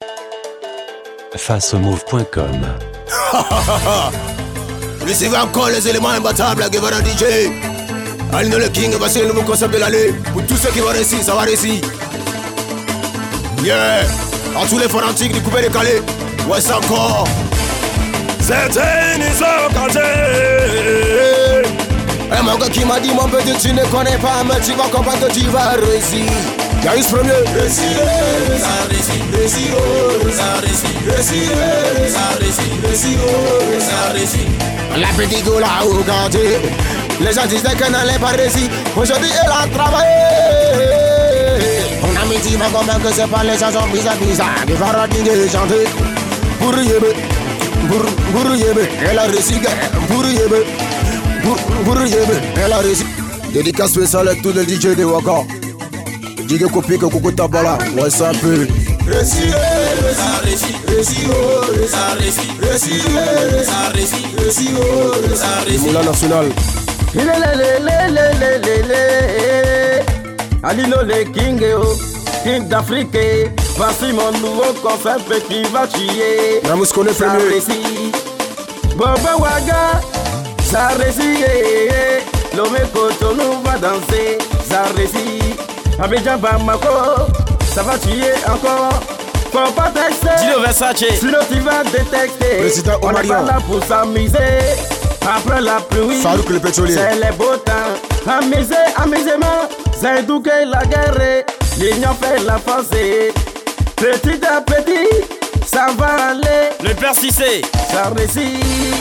Faceaumove.com. Laissez-vous encore les éléments imbattables à Guevara DJ. Alino le King va ser le nouveau concept de l'année. Pour tous ceux qui vont réussir, ça va réussir. Yeah. À tous les fanatiques du coupé décalé. Ouais, c'est encore. Certains ils sont cassés. Et mon gars qui m'a dit, mon petit, tu ne connais pas, mais tu vas comprendre que tu vas réussir. Yaris premier. Réussir, ça réussit, réussir, ça réussit, réussir, ça réussit, réussir, ça réussit. La petite go là au quartier. Les gens disaient qu'elle n'allait pas réussir. Aujourd'hui, elle a travaillé. Mon ami, tu vas comprendre que c'est pas les chansons bizarres qui vont rater chanter. Pour yébe, pour yébe, elle a réussi. Pour yébe, pour yébe, elle a réussi. Dédicace spéciale à tous les DJ de Waka. DJ Kopi que Koko Tabala, ouais ça peut. Réussir, ça réussit, réussir, ça réussit, réussir, ça réussit, réussir, ça réussit. Moula national. Alino le King, King d'Afrique. Voici mon nouveau concept qui va tuer. Ramos connaît Ça premier. réussit. Boba Waga, ça réussit. L'homme Cotonou va danser, ça réussit. Abidjan Bamako, ça va tuer encore. Faut pas texter, Gino Versace, sinon tu vas détecter. Président On est Omarion. pas là pour s'amuser. Après la pluie, Farouk le pétrolier. c'est les beaux temps. Amuser, amusement, c'est tout que la guerre. L'union fait la force. Petit à petit, ça va aller. le père Cissé, Ça réussit.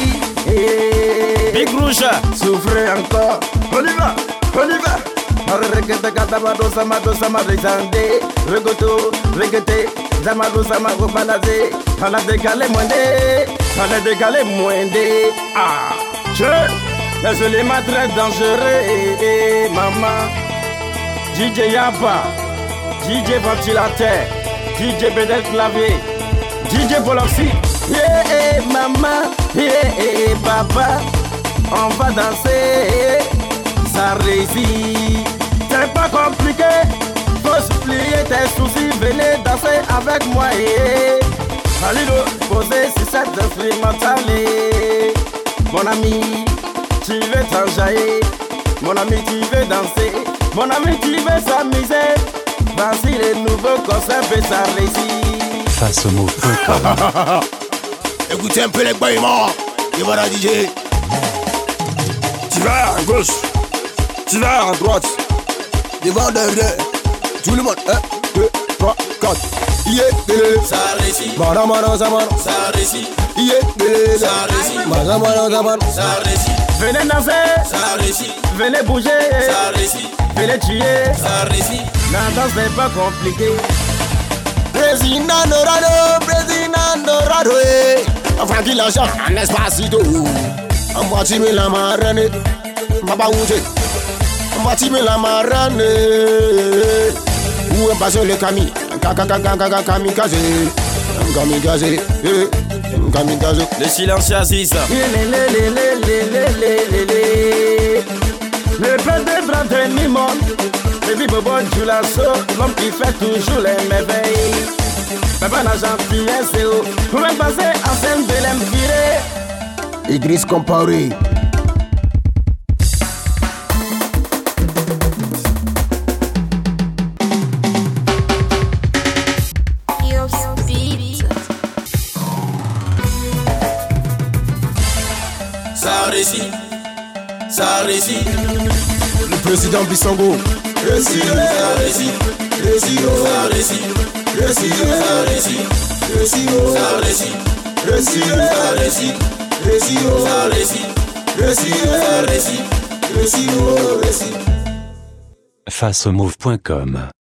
Big Rouge, Souffrez encore. On y va, on y va. Regete katabado samado samarizande. Regoto, regete, zamado samago balazé. On a décalé moindé, on a décalé moindé. Ah, les éléments très dangereux. Maman, DJ Yapa, DJ ventilateur, DJ Bedel clavier, DJ Boloxy. Yeah, maman, yeah, papa, on va danser. Ça réussit, c'est pas compliqué. Faut oublier tes soucis, venez danser avec moi. Alilo, posez sur cette instrumentale. Mon ami, tu veux t'enjailler. Mon ami, tu veux danser. Mon ami, tu veux s'amuser. Voici les nouveaux concepts et ça réussit. Faceaumove.com. Écoutez un peu les baillements. Guevara DJ. Tu vas à gauche, tu vas à droite. Devant, derrière. Tout le monde. 1, 2, 3, 4. Yeah, ça réussit. Mara, mara, zamara. Ça réussit. Yeah, Ça réussit. mara, mara, zamara. Ça réussit. Venez danser, Ça réussit. venez bouger, Ça réussit. venez tuer. Ça réussit. La danse n'est pas compliquée. Président Dorado, enfin qui l'argent en espacito. On va tirer la marane, Papa Ouje. On va tirer la marane. Où est passé le Kami? Kamikaze. Kamikaze. Kamikaze. le silencieux Aziz, Le père des bras de Mimon, le bibobo du lasso, l'homme qui fait toujours les merveilles. Papa la gentillesse, c'est où? Vous même passer en scène de l'empire. Idriss Comparé. Ça réussit, ça réussit. Le président Bissongo. Réussit, ça réussit, réussit, ça réussit, réussit, ça réussit, réussit, ça réussit, réussit, ça réussit, réussit, ça réussit, réussit, ça réussit, réussit, réussit. Faceaumove.com.